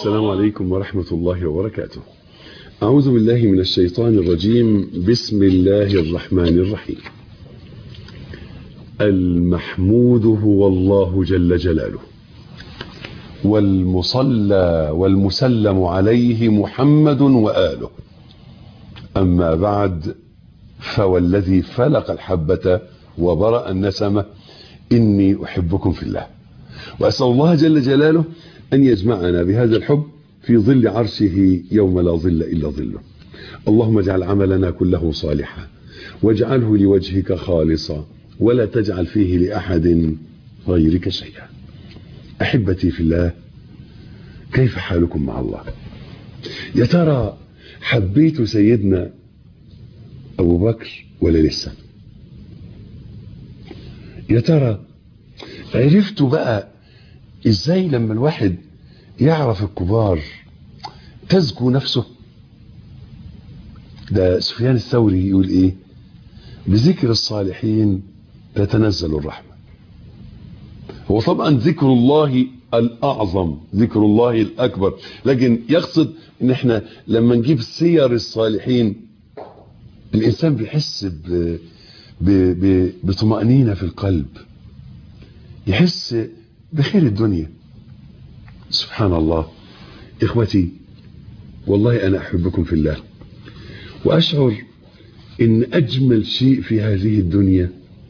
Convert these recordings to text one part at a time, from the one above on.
السلام عليكم ورحمة الله وبركاته. أعوذ بالله من الشيطان الرجيم. بسم الله الرحمن الرحيم. المحمود هو الله جل جلاله، والمصلى والمسلم عليه محمد وآله. أما بعد، فوالذي فلق الحبة وبرأ النسمة إني أحبكم في الله، وأسأل الله جل جلاله أن يجمعنا بهذا الحب في ظل عرشه يوم لا ظل إلا ظله. اللهم اجعل عملنا كله صالحا، واجعله لوجهك خالصا، ولا تجعل فيه لأحد غيرك شيئا. أحبتي في الله، كيف حالكم مع الله؟ يا ترى حبيت سيدنا أبو بكر ولا لسه؟ يا ترى عرفتوا بقى ازاي لما الواحد يعرف الكبار تزكو نفسه؟ ده سفيان الثوري يقول ايه؟ بذكر الصالحين تتنزل الرحمة. هو طبعا ذكر الله الأعظم، ذكر الله الأكبر، لكن يقصد ان احنا لما نجيب سير الصالحين الإنسان بيحس بطمأنينة في القلب، يحس بخير الدنيا. سبحان الله. إخوتي، والله أنا أحبكم في الله، وأشعر إن أجمل شيء في هذه الدنيا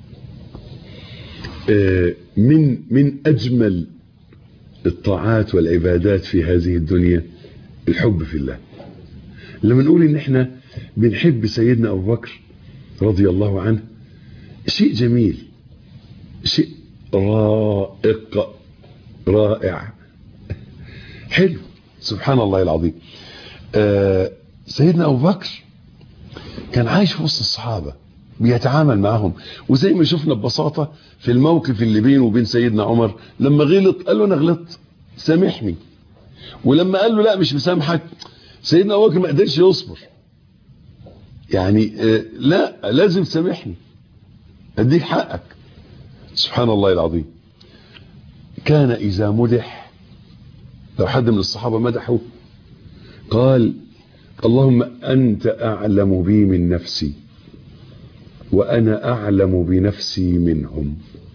من أجمل الطاعات والعبادات في هذه الدنيا الحب في الله. لما نقول إن إحنا بنحب سيدنا أبو بكر رضي الله عنه، شيء جميل، شيء رائق، رائع، حلو. سبحان الله العظيم. سيدنا أبو بكر كان عايش في وسط الصحابة، بيتعامل معهم، وزي ما شفنا ببساطة في الموقف اللي بينه وبين سيدنا عمر لما غلط قال له أنا غلطت سامحني، ولما قال له لا مش مسامحك سيدنا أبو بكر ما قدرش يصبر، يعني لا لازم سامحني أديك حقك. سبحان الله العظيم. كان إذا مدح، لو حد من الصحابة مدحه قال اللهم أنت أعلم بي من نفسي وأنا أعلم بنفسي منهم.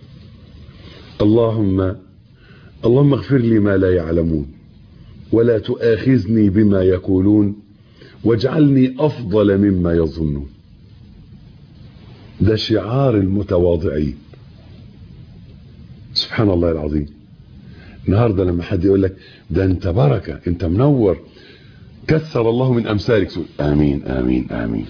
اللهم اغفر لي ما لا يعلمون، ولا تؤاخذني بما يقولون، واجعلني أفضل مما يظنون. ده شعار المتواضعين. سبحان الله العظيم. النهارده لما حد يقول لك ده انت بركه، انت منور، كثر الله من امثالك، تقول امين امين امين.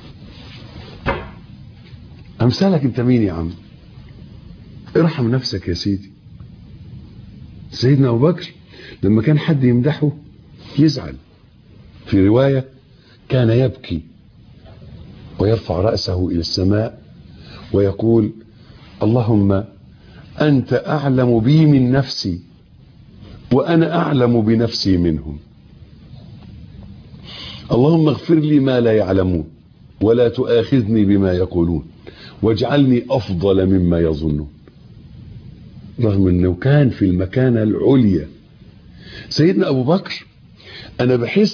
امثالك انت مين يا عم؟ ارحم نفسك يا سيدي. سيدنا ابو بكر لما كان حد يمدحه يزعل. في روايه كان يبكي ويرفع رأسه إلى السماء ويقول اللهم أنت أعلم بي من نفسي وأنا أعلم بنفسي منهم. اللهم اغفر لي ما لا يعلمون، ولا تؤاخذني بما يقولون، واجعلني أفضل مما يظنون. رغم أنه كان في المكانة العليا. سيدنا أبو بكر أنا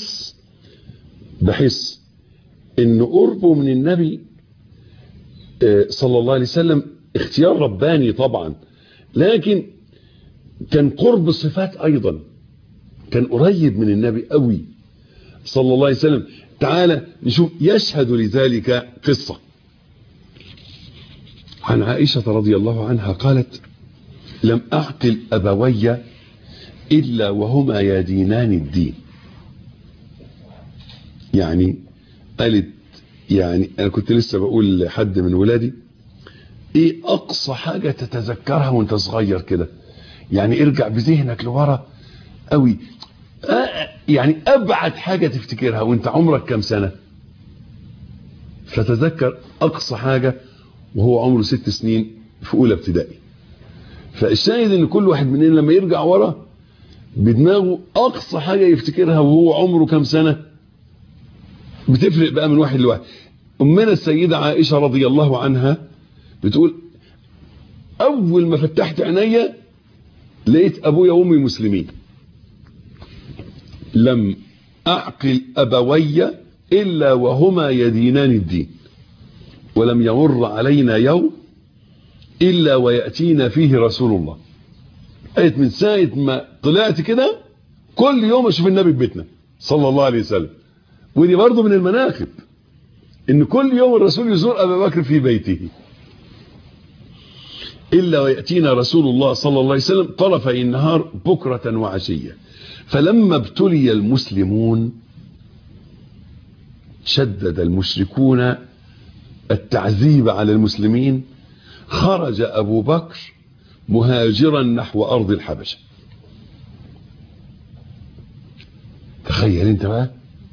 بحس إن قربه من النبي صلى الله عليه وسلم اختيار رباني طبعا، لكن كان قرب صفات أيضا، كان قريب من النبي قوي صلى الله عليه وسلم. تعالى نشوف يشهد لذلك قصة عن عائشة رضي الله عنها قالت لم أعقل أبوي إلا وهما يدينان الدين. يعني قالت، يعني أنا كنت لسه بقول لحد من ولادي إيه أقصى حاجة تتذكرها وانت صغير كده، يعني ارجع بذهنك لورا قوي، يعني أبعد حاجة تفتكرها وانت عمرك كم سنة، فتذكر أقصى حاجة وهو عمره 6 سنين في أولى ابتدائي. فالشاهد ان كل واحد مننا لما يرجع ورا بدماغه أقصى حاجة يفتكرها وهو عمره كم سنة، بتفرق بقى من واحد لواحد. أمنا السيدة عائشة رضي الله عنها بتقول أول ما فتحت عينيا لقيت أبويا وأمي مسلمين. لم أعقل أبوي إلا وهما يدينان الدين، ولم يمر علينا يوم إلا ويأتينا فيه رسول الله. قالت من ساعة ما طلعت كده كل يوم أشوف النبي في بيتنا صلى الله عليه وسلم. ودي برضه من المناقب إن كل يوم الرسول يزور أبا بكر في بيته. إلا ويأتينا رسول الله صلى الله عليه وسلم طرفي النهار بكرة وعشية. فلما ابتلي المسلمون شدد المشركون التعذيب على المسلمين، خرج أبو بكر مهاجرا نحو أرض الحبشة. تخيل انت بقى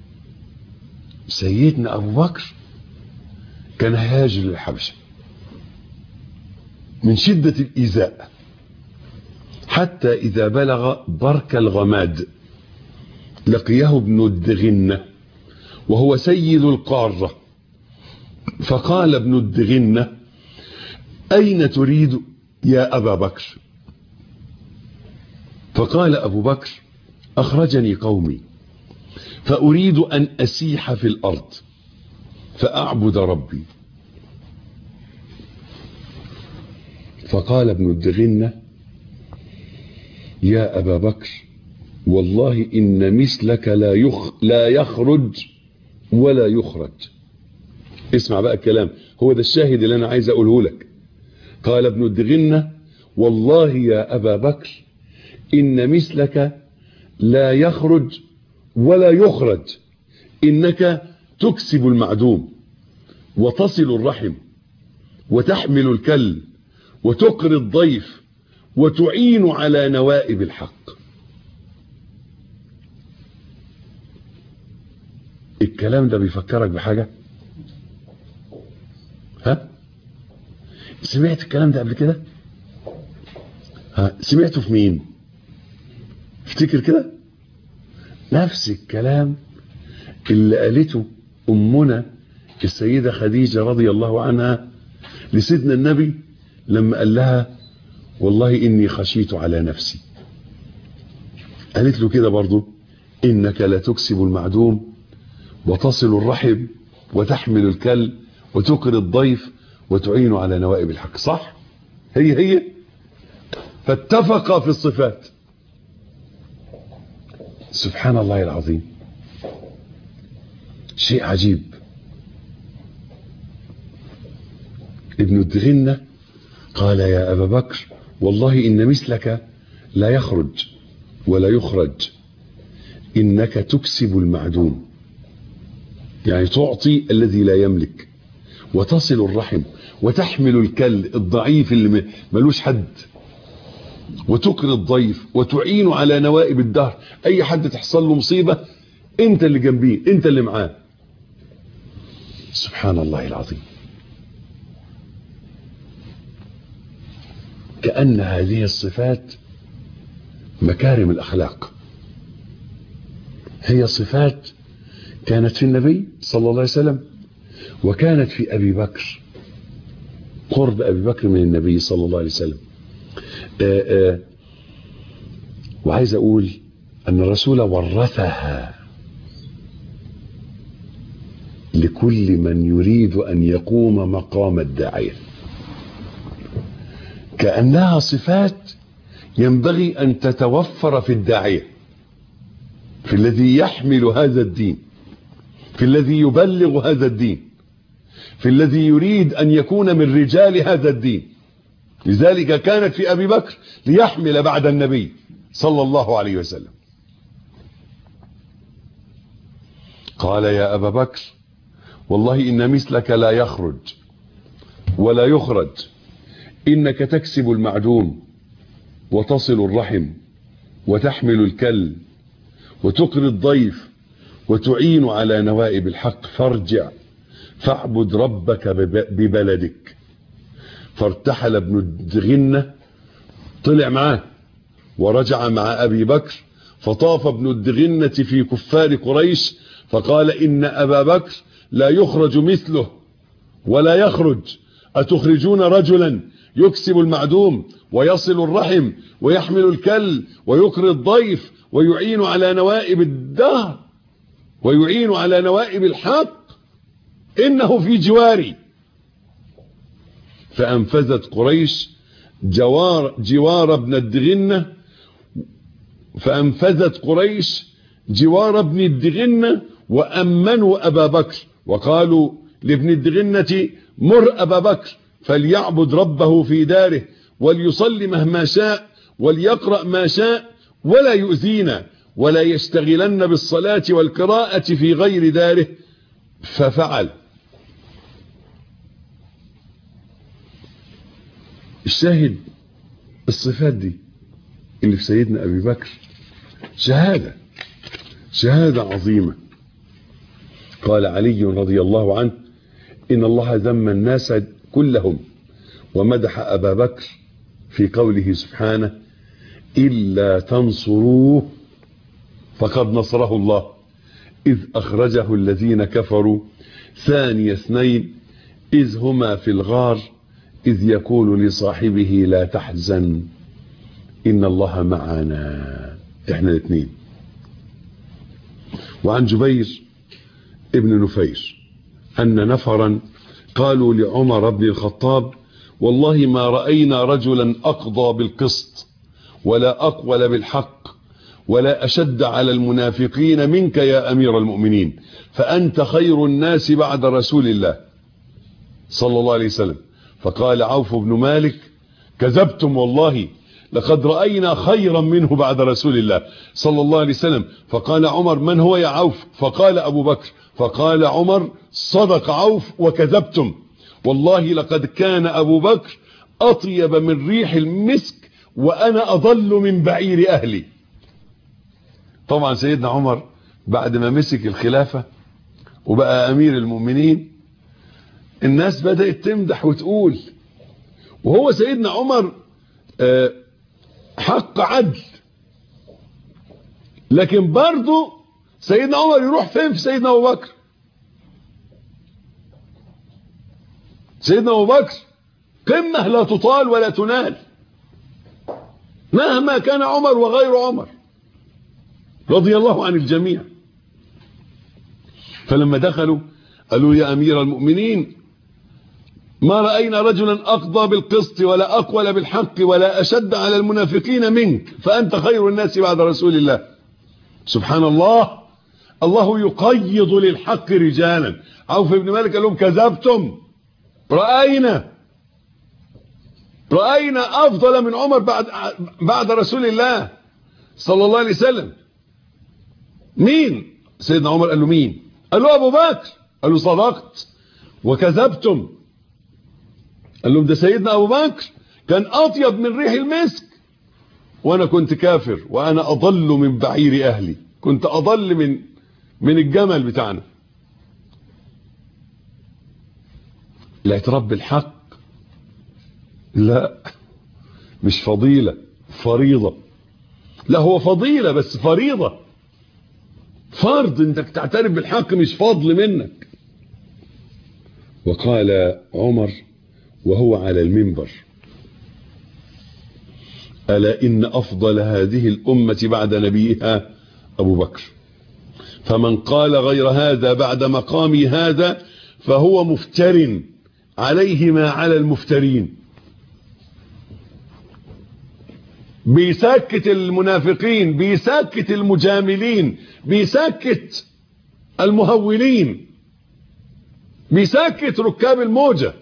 سيدنا أبو بكر كان هاجر للحبشة من شدة الإيذاء، حتى إذا بلغ برك الغماد لقيه ابن الدغنة وهو سيد القارة، فقال ابن الدغنة: أين تريد يا أبا بكر؟ فقال أبو بكر: أخرجني قومي فأريد أن أسيح في الأرض فأعبد ربي. فقال ابن الدغنة: يا أبا بكر والله إن مثلك لا يخرج ولا يخرج. اسمع بقى الكلام، هو ده الشاهد اللي أنا عايز أقوله لك. قال ابن الدغنة: والله يا أبا بكر إن مثلك لا يخرج ولا يخرج، إنك تكسب المعدوم وتصل الرحم وتحمل الكل وتقري الضيف وتعين على نوائب الحق. الكلام ده بيفكرك بحاجة؟ ها؟ سمعت الكلام ده قبل كده؟ ها؟ سمعته في مين؟ افتكر كده. نفس الكلام اللي قالته أمنا السيدة خديجة رضي الله عنها لسيدنا النبي لما قال لها: والله إني خشيت على نفسي. قالت له كده برضو: إنك لا تكسب المعدوم وتصل الرحم وتحمل الكل وتقري الضيف وتعين على نوائب الحق. صح؟ هي فاتفقا في الصفات. سبحان الله العظيم، شيء عجيب. ابن الدغنة قال: يا أبا بكر والله إن مثلك لا يخرج ولا يخرج، إنك تكسب المعدوم، يعني تعطي الذي لا يملك، وتصل الرحم وتحمل الكل الضعيف اللي ملوش حد، وتقري الضيف وتعين على نوائب الدهر. أي حد تحصل له مصيبة أنت اللي جنبيه، أنت اللي معاه. سبحان الله العظيم. كأن هذه الصفات مكارم الأخلاق، هي صفات كانت في النبي صلى الله عليه وسلم وكانت في أبي بكر، قرب أبي بكر من النبي صلى الله عليه وسلم. وعايز أقول أن الرسول ورثها لكل من يريد أن يقوم مقام الداعية، كأنها صفات ينبغي أن تتوفر في الداعية، في الذي يحمل هذا الدين، في الذي يبلغ هذا الدين، في الذي يريد أن يكون من رجال هذا الدين. لذلك كانت في أبي بكر ليحمل بعد النبي صلى الله عليه وسلم. قال: يا أبا بكر والله إن مثلك لا يخرج ولا يخرج، إنك تكسب المعدوم وتصل الرحم وتحمل الكل وتقري الضيف وتعين على نوائب الحق، فارجع فاعبد ربك ببلدك. فارتحل ابن الدغنة، طلع معاه ورجع مع أبي بكر، فطاف ابن الدغنة في كفار قريش فقال: إن أبا بكر لا يخرج مثله ولا يخرج، أتخرجون رجلا يكسب المعدوم ويصل الرحم ويحمل الكل ويقري الضيف ويعين على نوائب الدهر ويعين على نوائب الحق، إنه في جواري. فأنفذت قريش جوار ابن الدغنة ابن الدغنة وأمنوا أبا بكر، وقالوا لابن الدغنة مر أبا بكر فليعبد ربه في داره وليصلي مهما شاء وليقرأ ما شاء ولا يؤذينا ولا يشتغلن بالصلاة والقراءة في غير داره. ففعل. الشاهد الصفات دي اللي في سيدنا أبي بكر شهادة عظيمة. قال علي رضي الله عنه: إن الله ذم الناس كلهم ومدح أبا بكر في قوله سبحانه: إلا تنصروه فقد نصره الله إذ أخرجه الذين كفروا ثاني اثنين إذ هما في الغار إذ يقول لصاحبه لا تحزن إن الله معنا، إحنا الاثنين. وعن جبير ابن نفير أن نفرا قالوا لعمر بن الخطاب: والله ما رأينا رجلا أقضى بالقسط ولا أقول بالحق ولا أشد على المنافقين منك يا أمير المؤمنين، فأنت خير الناس بعد رسول الله صلى الله عليه وسلم. فقال عوف بن مالك: كذبتم والله، لقد رأينا خيرا منه بعد رسول الله صلى الله عليه وسلم. فقال عمر: من هو يا عوف؟ فقال أبو بكر. فقال عمر: صدق عوف وكذبتم، والله لقد كان أبو بكر أطيب من ريح المسك وأنا أضل من بعير أهلي. طبعا سيدنا عمر بعد ما مسك الخلافة وبقى أمير المؤمنين الناس بدأت تمدح وتقول، وهو سيدنا عمر حق عدل، لكن برضو سيدنا عمر يروح فين في سيدنا أبو بكر؟ سيدنا أبو بكر قمة لا تطال ولا تنال مهما كان عمر وغير عمر رضي الله عن الجميع. فلما دخلوا قالوا: يا أمير المؤمنين، ما رأينا رجلا أقضى بالقسط ولا أقول بالحق ولا أشد على المنافقين منك، فأنت خير الناس بعد رسول الله. سبحان الله، الله يقيض للحق رجالا. عوف بن مالك قال لهم: كذبتم، رأينا أفضل من عمر بعد رسول الله صلى الله عليه وسلم. مين؟ سيدنا عمر قال له: مين؟ قال له: أبو بكر. قال له: صدقت وكذبتم. قال لهم: ده سيدنا أبو بكر كان أطيب من ريح المسك وأنا كنت كافر، وأنا أضل من بعير أهلي، كنت أضل من الجمل بتاعنا. الاعتراف بالحق لا، مش فضيلة، فريضة. لا، هو فضيلة بس فريضة، فرض انك تعترف بالحق، مش فضل منك. وقال عمر وهو على المنبر: ألا إن أفضل هذه الأمة بعد نبيها أبو بكر، فمن قال غير هذا بعد مقامي هذا فهو مفتر عليه ما على المفترين. بيسكت المنافقين، بيسكت المجاملين، بيسكت المهولين، بيسكت ركاب الموجة.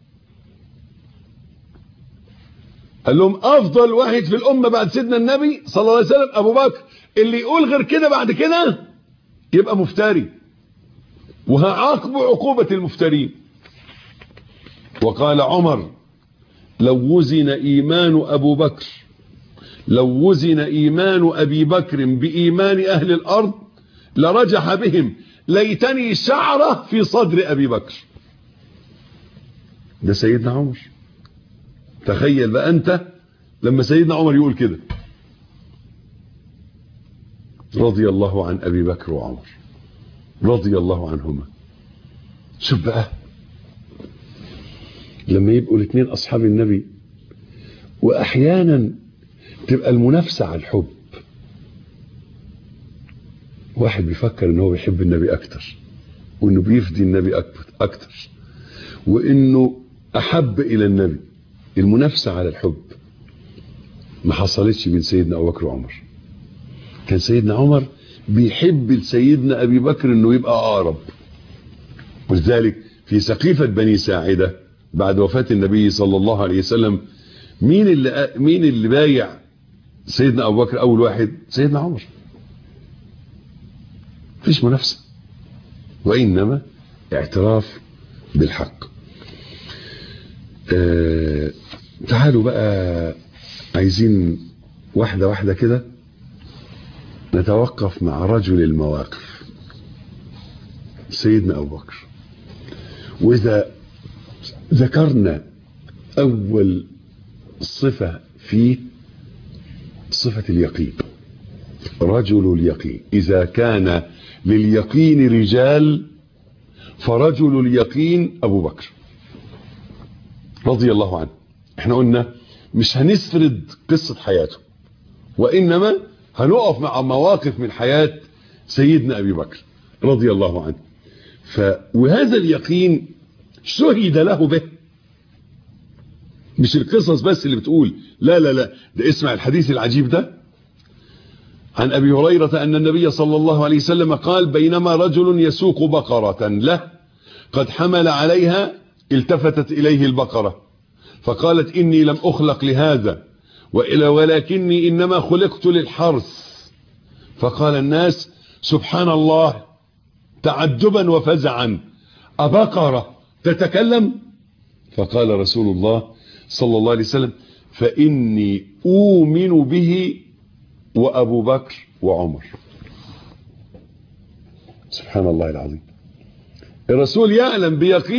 قال لهم: أفضل واحد في الأمة بعد سيدنا النبي صلى الله عليه وسلم أبو بكر، اللي يقول غير كده بعد كده يبقى مفتري، وهعاقبه عقوبة المفترين. وقال عمر: لو وزن إيمان أبي بكر بإيمان أهل الأرض لرجح بهم، ليتني شعرة في صدر أبي بكر. ده سيدنا عمر. تخيل بقى أنت لما سيدنا عمر يقول كده. رضي الله عن أبي بكر وعمر، رضي الله عنهما. شوف بقى لما يبقوا الاثنين أصحاب النبي واحيانا تبقى المنافسة على الحب. واحد بيفكر ان هو بيحب النبي اكتر، وانه بيفدي النبي اكتر، وانه احب الى النبي. المنافسة على الحب ما حصلتش بين سيدنا ابو بكر وعمر. كان سيدنا عمر بيحب لسيدنا ابي بكر انه يبقى اقرب. ولذلك في سقيفة بني ساعدة بعد وفاة النبي صلى الله عليه وسلم، مين اللي بايع سيدنا ابو بكر اول واحد؟ سيدنا عمر. مفيش منافسة، وانما اعتراف بالحق. تعالوا بقى عايزين واحدة واحدة كده نتوقف مع رجل المواقف سيدنا ابو بكر. واذا ذكرنا اول صفة فيه صفة اليقين، رجل اليقين. اذا كان لليقين رجال فرجل اليقين ابو بكر رضي الله عنه. احنا قلنا مش هنسرد قصة حياته، وانما هنقف مع مواقف من حياة سيدنا ابي بكر رضي الله عنه. وهذا اليقين شهد له به، مش القصص بس اللي بتقول، لا لا لا، ده اسمع الحديث العجيب ده عن ابي هريرة ان النبي صلى الله عليه وسلم قال: بينما رجل يسوق بقرة له قد حمل عليها، التفتت اليه البقرة فقالت: اني لم اخلق لهذا ولكني انما خلقت للحرث. فقال الناس: سبحان الله، تعجبا وفزعا، أبقرة تتكلم؟ فقال رسول الله صلى الله عليه وسلم: فإني أؤمن به وأبو بكر وعمر. سبحان الله العظيم. الرسول يعلم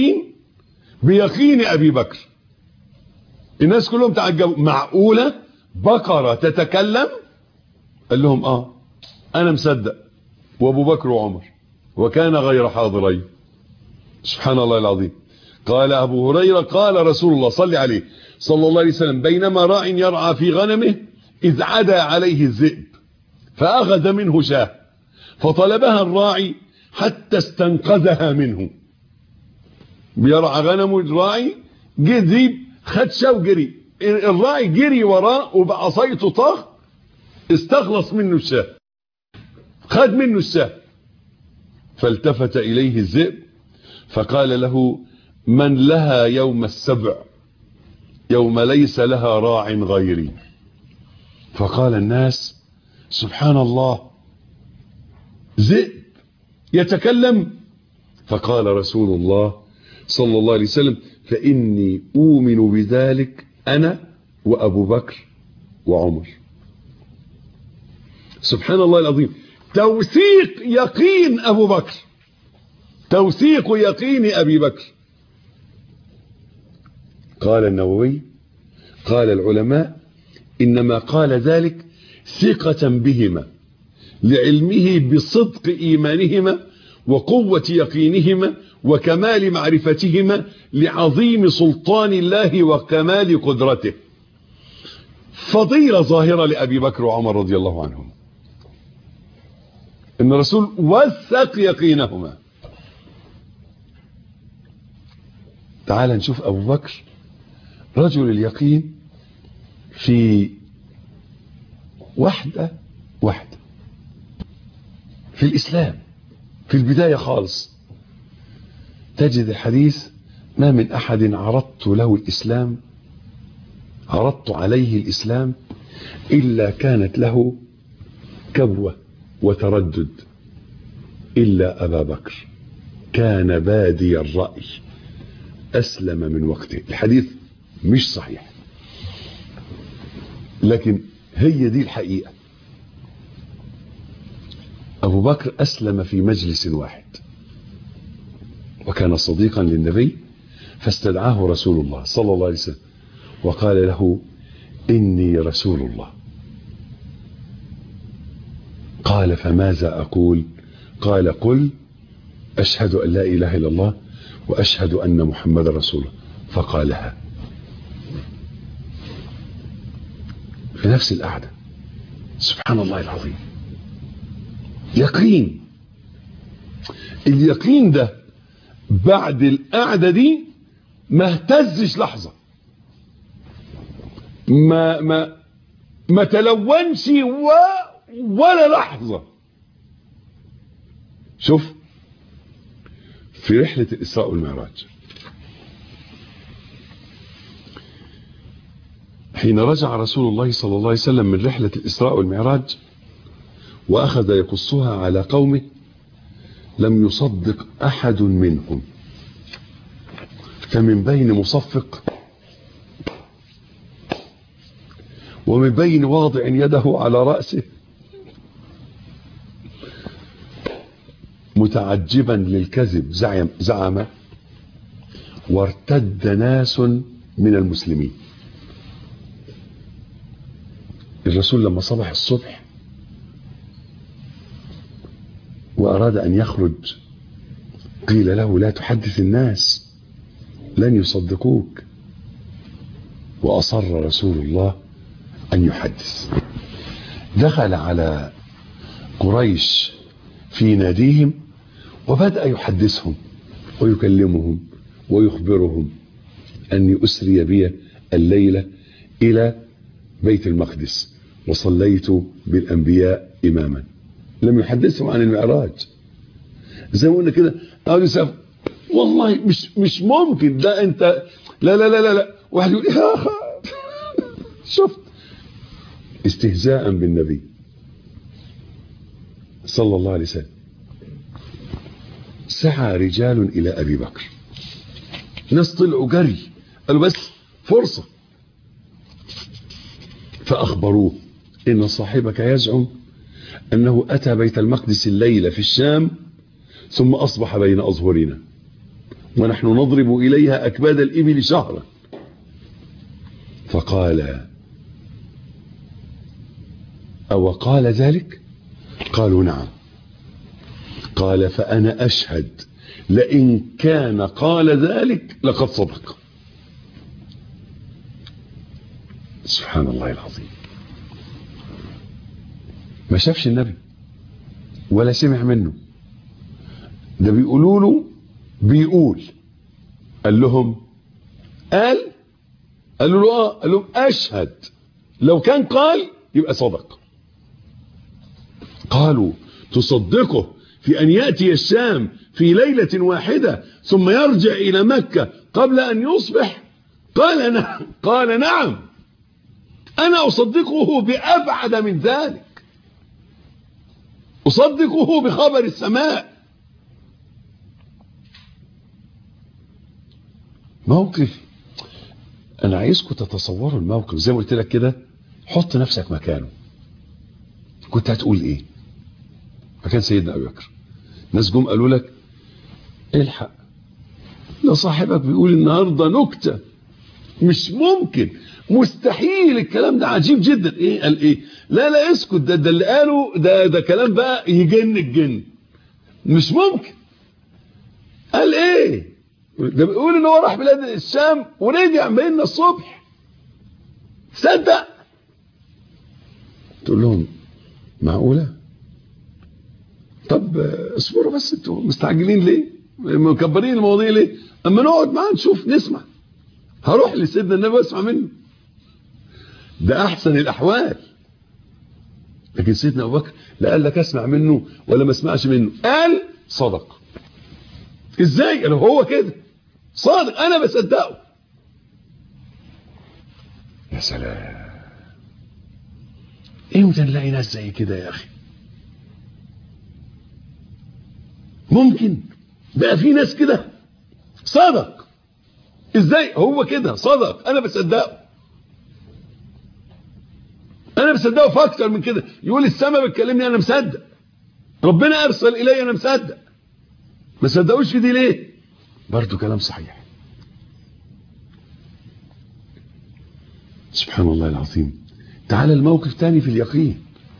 بيقين أبي بكر. الناس كلهم تعجبوا، معقولة بقرة تتكلم؟ قال لهم أنا مصدق، وأبو بكر وعمر، وكان غير حاضرين. سبحان الله العظيم. قال أبو هريرة: قال رسول الله صلى عليه صلى الله عليه وسلم: بينما راع يرعى في غنمه إذ عدا عليه الذئب فأخذ منه شاة فطلبها الراعي حتى استنقذها منه. بيرعى غنمه الراعي، جه ذئب خد شاة وجري، الراعي جري وراه وبعصايته طخ استخلص منه الشاة، خد منه الشاة. فالتفت إليه الذئب فقال له: من لها يوم السبع يوم ليس لها راع غيري؟ فقال الناس: سبحان الله، ذئب يتكلم؟ فقال رسول الله صلى الله عليه وسلم: فإني أؤمن بذلك أنا وأبو بكر وعمر. سبحان الله العظيم. توثيق يقين أبو بكر، توثيق يقين أبي بكر. قال النووي: قال العلماء: إنما قال ذلك ثقة بهما لعلمه بصدق إيمانهما وقوة يقينهما وكمال معرفتهما لعظيم سلطان الله وكمال قدرته. فضيلة ظاهرة لأبي بكر وعمر رضي الله عنهم، إن الرسول وثق يقينهما. تعال نشوف أبو بكر رجل اليقين في واحدة في الإسلام، في البداية خالص تجد الحديث: ما من أحد عرضت عليه الإسلام إلا كانت له كبوة وتردد إلا أبا بكر، كان بادي الرأي أسلم من وقته. الحديث مش صحيح، لكن هي دي الحقيقة. أبو بكر أسلم في مجلس واحد، وكان صديقا للنبي، فاستدعاه رسول الله صلى الله عليه وسلم وقال له: إني رسول الله. قال: فماذا أقول؟ قال: قل أشهد أن لا إله إلا الله وأشهد أن محمد رسول الله. فقالها. في نفس القعدة. سبحان الله العظيم. يقين. اليقين ده بعد القعدة دي ما اهتزش لحظة، ما تلونش ولا لحظة. شوف في رحلة الإسراء والمعراج، حين رجع رسول الله صلى الله عليه وسلم من رحلة الإسراء والمعراج وأخذ يقصها على قومه، لم يصدق أحد منهم، فمن بين مصفق ومن بين واضع يده على رأسه متعجبا للكذب زعم، وارتد ناس من المسلمين. الرسول لما صبح الصبح وأراد أن يخرج قيل له لا تحدث الناس لن يصدقوك، وأصر رسول الله أن يحدث. دخل على قريش في ناديهم وبدأ يحدثهم ويكلمهم ويخبرهم أني أسري بي الليلة إلى بيت المقدس وصليت بالأنبياء إماما. لم يحدثهم عن المعراج. زي ما قلنا كده قالوا يسافر، والله مش ممكن ده انت لا لا لا لا, لا. واحد يقول يا شفت استهزاء بالنبي صلى الله عليه وسلم. سعى رجال إلى أبي بكر، ناس طلعوا جري قالوا بس فرصة، فأخبروه إن صاحبك يزعم أنه أتى بيت المقدس الليلة في الشام ثم أصبح بين أظهرنا ونحن نضرب إليها أكباد الإبل شهرا. فقال أو قال ذلك؟ قالوا نعم. قال فأنا أشهد لئن كان قال ذلك لقد صدق. سبحان الله العظيم. ما شافش النبي ولا سمع منه، ده بيقولوا له بيقول. قال لهم قالوا له قال لهم أشهد لو كان قال يبقى صدق. قالوا تصدقه في أن يأتي الشام في ليلة واحدة ثم يرجع إلى مكة قبل أن يصبح؟ قال نعم أنا أصدقه بأبعد من ذلك، أصدقه بخبر السماء. موقف أنا عايزكم تتصوروا الموقف زي ما قلت لك كده. حط نفسك مكانه، كنت هتقول إيه مكان سيدنا أبي بكر؟ ناس جم قالوا لك الحق لا صاحبك بيقول النهاردة نكتة، مش ممكن، مستحيل، الكلام ده عجيب جدا. ايه قال ايه؟ لا اسكت، ده اللي قاله ده كلام بقى يجن الجن، مش ممكن. قال ايه؟ ده بيقول ان هو راح بلاد الشام ورجع بيننا الصبح. صدق؟ تقول لهم معقولة؟ طب اصبروا بس، انتوا مستعجلين ليه؟ مكبرين المواضيع ليه؟ اما نقعد معاه نشوف نسمع. هروح لسيدنا النبي واسمع منه، ده احسن الاحوال. لكن سيدنا ابو بكر لا قال لك اسمع منه ولا ما اسمعش منه، قال صدق. ازاي؟ قال هو كده صادق انا بصدقه. يا سلام، امتى نلاقي ناس زي كده يا اخي؟ ممكن بقى في ناس كده صادق؟ ازاي؟ هو كده صدق انا بصدقه. انا بصدقه في اكتر من كده. يقول السماء بتكلمني انا مصدق، ربنا ارسل الي انا مصدق. ما صدقوش في دي ليه؟ برضو كلام صحيح. سبحان الله العظيم. تعال الموقف تاني في اليقين،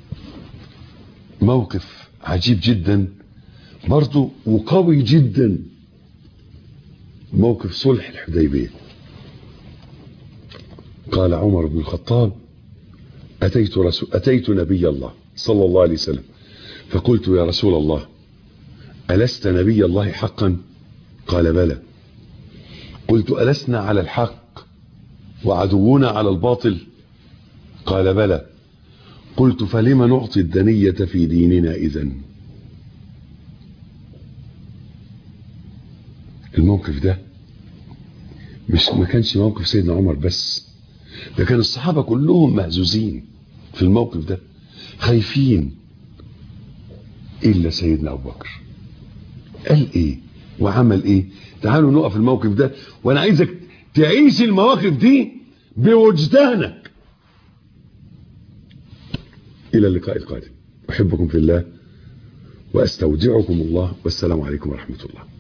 موقف عجيب جدا برضو وقوي جدا، موقف صلح الحديبية. قال عمر بن الخطاب أتيت نبي الله صلى الله عليه وسلم فقلت يا رسول الله ألست نبي الله حقا؟ قال بلى. قلت ألسنا على الحق وعدونا على الباطل؟ قال بلى. قلت فلم نعطي الدنية في ديننا إذن؟ الموقف ده ما كانش موقف سيدنا عمر بس، ده كان الصحابة كلهم مهزوزين في الموقف ده، خايفين، إلا سيدنا أبو بكر. قال إيه وعمل إيه؟ تعالوا نقف الموقف ده، وأنا عايزك تعيش المواقف دي بوجدانك. إلى اللقاء القادم، أحبكم في الله وأستودعكم الله، والسلام عليكم ورحمة الله.